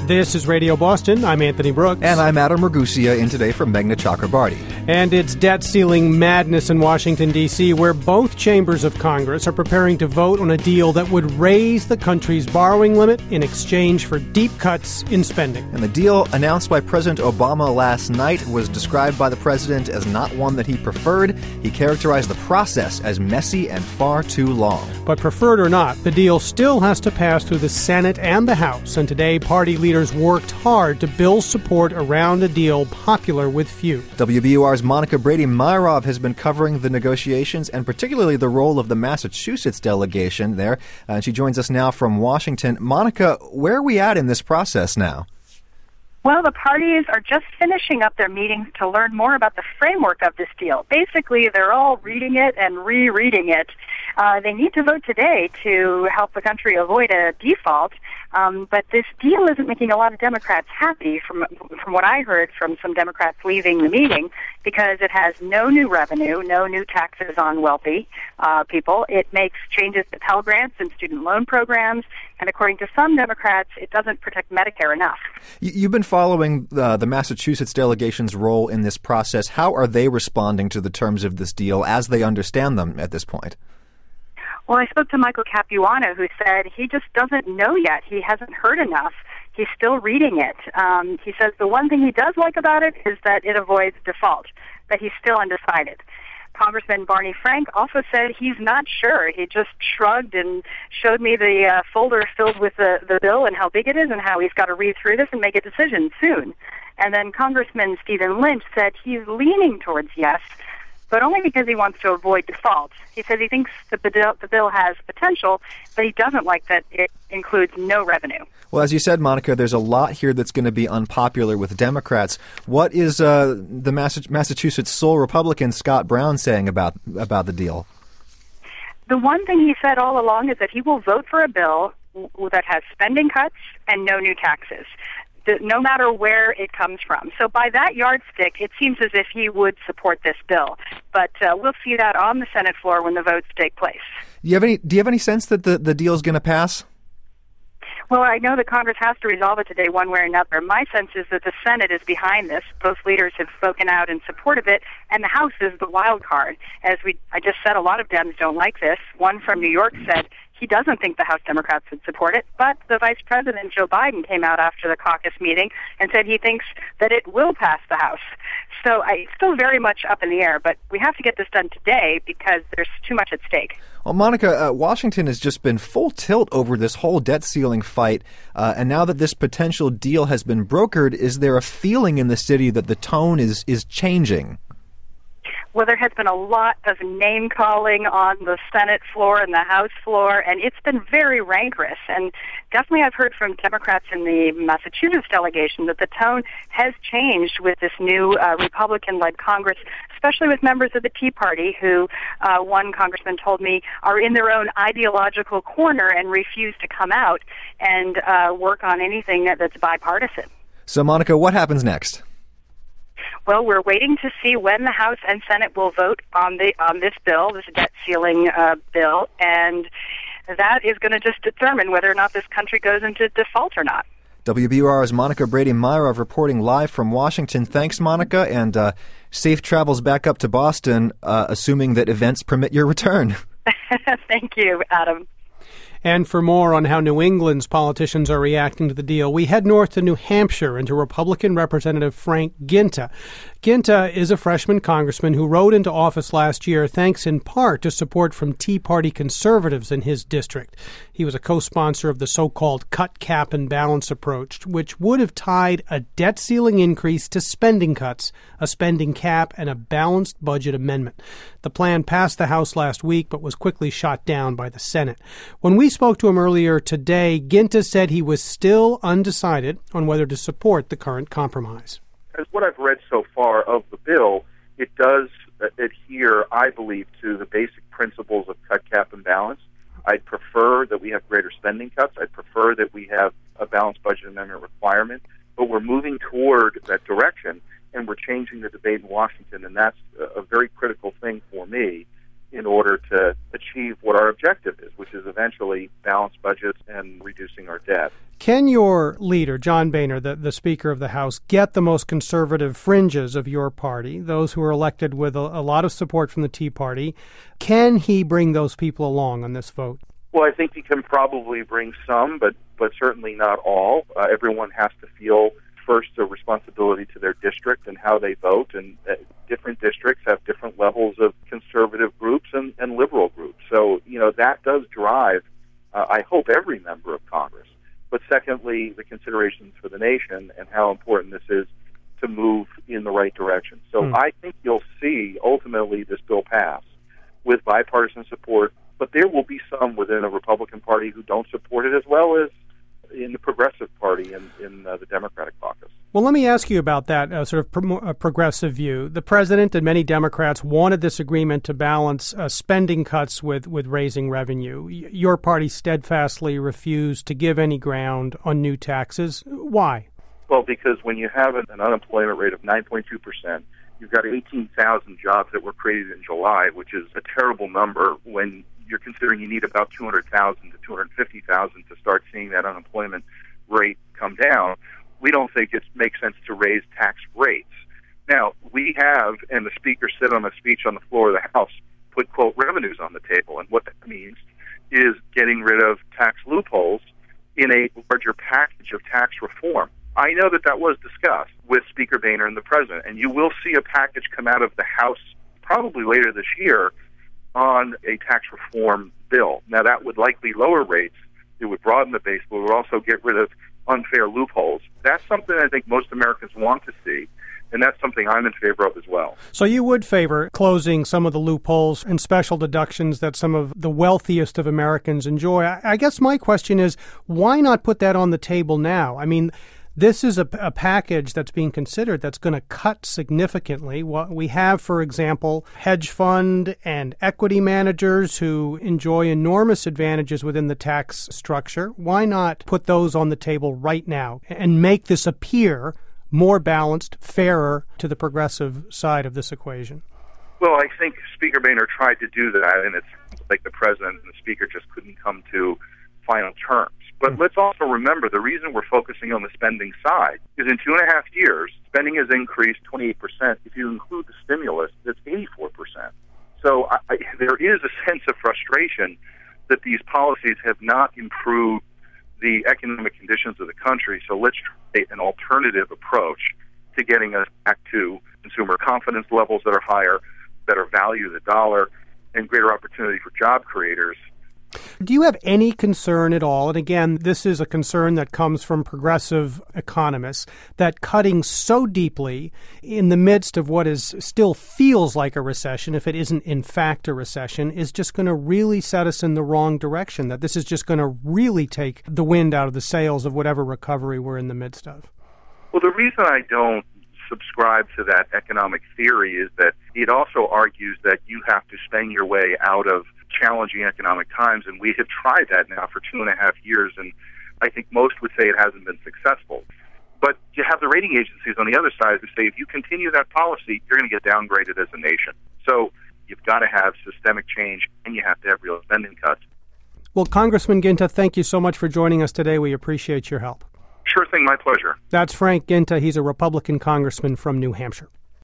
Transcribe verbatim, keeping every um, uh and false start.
This is Radio Boston. I'm Anthony Brooks. And I'm Adam Ragusia, in today from Meghna Chakrabarty. And it's debt ceiling madness in Washington, D C, where both chambers of Congress are preparing to vote on a deal that would raise the country's borrowing limit in exchange for deep cuts in spending. And the deal announced by President Obama last night was described by the president as not one that he preferred. He characterized the process as messy and far too long. But preferred or not, the deal still has to pass through the Senate and the House, and today party leaders worked hard to build support around a deal popular with few. W B U R's Monica Brady-Myrov has been covering the negotiations and particularly the role of the Massachusetts delegation there. Uh, she joins us now from Washington. Monica, where are we at in this process now? Well, the parties are just finishing up their meetings to learn more about the framework of this deal. Basically, they're all reading it and rereading it. Uh, they need to vote today to help the country avoid a default. Um, but this deal isn't making a lot of Democrats happy, from from what I heard from some Democrats leaving the meeting, because it has no new revenue, no new taxes on wealthy uh, people. It makes changes to Pell Grants and student loan programs, and according to some Democrats, it doesn't protect Medicare enough. You've been following uh, the Massachusetts delegation's role in this process. How are they responding to the terms of this deal as they understand them at this point? Well, I spoke to Michael Capuano, who said he just doesn't know yet. He hasn't heard enough. He's still reading it. Um, he says the one thing he does like about it is that it avoids default, but he's still undecided. Congressman Barney Frank also said he's not sure. He just shrugged and showed me the uh, folder filled with the, the bill and how big it is and how he's got to read through this and make a decision soon. And then Congressman Stephen Lynch said he's leaning towards yes, but only because he wants to avoid default. He says he thinks the bill, the bill has potential, but he doesn't like that it includes no revenue. Well, as you said, Monica, there's a lot here that's going to be unpopular with Democrats. What is uh, the Massachusetts sole Republican Scott Brown saying about about the deal? The one thing he said all along is that he will vote for a bill that has spending cuts and no new taxes, no matter where it comes from. So by that yardstick, it seems as if he would support this bill. But uh, we'll see that on the Senate floor when the votes take place. Do you have any, do you have any sense that the, the deal is going to pass? Well, I know that Congress has to resolve it today one way or another. My sense is that the Senate is behind this. Both leaders have spoken out in support of it, and the House is the wild card. As we, I just said, a lot of Dems don't like this. One from New York said he doesn't think the House Democrats would support it, but the Vice President, Joe Biden, came out after the caucus meeting and said he thinks that it will pass the House. So I, it's still very much up in the air, but we have to get this done today because there's too much at stake. Well, Monica, uh, Washington has just been full tilt over this whole debt ceiling fight, uh, and now that this potential deal has been brokered, is there a feeling in the city that the tone is, is changing? Well, there has been a lot of name-calling on the Senate floor and the House floor, and it's been very rancorous. And definitely I've heard from Democrats in the Massachusetts delegation that the tone has changed with this new uh, Republican-led Congress, especially with members of the Tea Party who, uh, one congressman told me, are in their own ideological corner and refuse to come out and uh, work on anything that's bipartisan. So, Monica, what happens next? Well, we're waiting to see when the House and Senate will vote on the on this bill, this debt ceiling uh, bill, and that is going to just determine whether or not this country goes into default or not. W B U R's Monica Brady-Myrov reporting live from Washington. Thanks, Monica, and uh, safe travels back up to Boston, uh, assuming that events permit your return. Thank you, Adam. And for more on how New England's politicians are reacting to the deal, we head north to New Hampshire and to Republican Representative Frank Guinta. Guinta is a freshman congressman who rode into office last year thanks in part to support from Tea Party conservatives in his district. He was a co-sponsor of the so-called cut, cap, and balance approach, which would have tied a debt ceiling increase to spending cuts, a spending cap, and a balanced budget amendment. The plan passed the House last week but was quickly shot down by the Senate. When we spoke to him earlier today, Guinta said he was still undecided on whether to support the current compromise. As what I've read so far of the bill, it does adhere, I believe, to the basic principles of cut, cap, and balance. I'd prefer that we have greater spending cuts. I'd prefer that we have a balanced budget amendment requirement. But we're moving toward that direction, and we're changing the debate in Washington, and that's a very critical thing for me in order to achieve what our objective is, which is eventually balanced budgets and reducing our debt. Can your leader, John Boehner, the, the Speaker of the House, get the most conservative fringes of your party, those who are elected with a, a lot of support from the Tea Party? Can he bring those people along on this vote? Well, I think he can probably bring some, but, but certainly not all. Uh, everyone has to feel first a responsibility to their district and how they vote, and uh, different districts have different levels of conservative groups and, and liberal groups. So, you know, that does drive, uh, I hope, every member of Congress. But secondly, the considerations for the nation and how important this is to move in the right direction. So mm. I think you'll see, ultimately, this bill pass with bipartisan support, but there will be some within the Republican Party who don't support it, as well as in the Progressive Party and in uh, the Democratic caucus. Well, let me ask you about that uh, sort of pro- uh, progressive view. The president and many Democrats wanted this agreement to balance uh, spending cuts with, with raising revenue. Y- your party steadfastly refused to give any ground on new taxes. Why? Well, because when you have an, an unemployment rate of nine point two percent, you've got eighteen thousand jobs that were created in July, which is a terrible number when you're considering you need about two hundred thousand to two hundred fifty thousand to start seeing that unemployment rate come down. We don't think it makes sense to raise tax rates. Now, we have, and the Speaker said on a speech on the floor of the House, put, quote, revenues on the table. And what that means is getting rid of tax loopholes in a larger package of tax reform. I know that that was discussed with Speaker Boehner and the President, and you will see a package come out of the House probably later this year on a tax reform bill. Now, that would likely lower rates. It would broaden the base, but it would also get rid of unfair loopholes. That's something I think most Americans want to see, and that's something I'm in favor of as well. So you would favor closing some of the loopholes and special deductions that some of the wealthiest of Americans enjoy. I guess my question is, why not put that on the table now? I mean, this is a, a package that's being considered that's going to cut significantly. What we have, for example, hedge fund and equity managers who enjoy enormous advantages within the tax structure. Why not put those on the table right now and make this appear more balanced, fairer to the progressive side of this equation? Well, I think Speaker Boehner tried to do that, and it's like the President and the Speaker just couldn't come to final terms. But let's also remember the reason we're focusing on the spending side is in two and a half years, spending has increased twenty-eight percent. If you include the stimulus, it's eighty-four percent. So I, I, there is a sense of frustration that these policies have not improved the economic conditions of the country. So let's try an alternative approach to getting us back to consumer confidence levels that are higher, better value of the dollar, and greater opportunity for job creators. Do you have any concern at all, and again, this is a concern that comes from progressive economists, that cutting so deeply in the midst of what is still feels like a recession, if it isn't in fact a recession, is just going to really set us in the wrong direction, that this is just going to really take the wind out of the sails of whatever recovery we're in the midst of? Well, the reason I don't subscribe to that economic theory is that it also argues that you have to spend your way out of challenging economic times, and we have tried that now for two and a half years, and I think most would say it hasn't been successful. But you have the rating agencies on the other side who say if you continue that policy, you're going to get downgraded as a nation. So you've got to have systemic change, and you have to have real spending cuts. Well, Congressman Guinta, thank you so much for joining us today. We appreciate your help. Sure thing, my pleasure. That's Frank Guinta. He's a Republican congressman from New Hampshire.